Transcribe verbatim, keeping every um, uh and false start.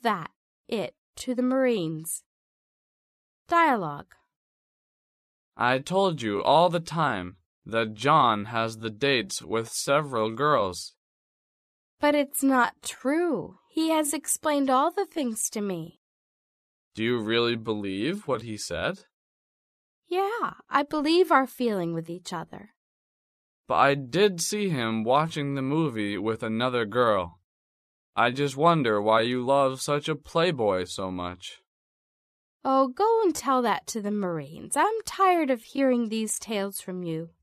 that it to the Marines? Dialogue. I told you all the time that John has the dates with several girls. But it's not true. He has explained all the things to me. Do you really believe what he said? Yeah, I believe our feeling with each other. But I did see him watching the movie with another girl. I just wonder why you love such a playboy so much. Oh, go and tell that to the Marines. I'm tired of hearing these tales from you.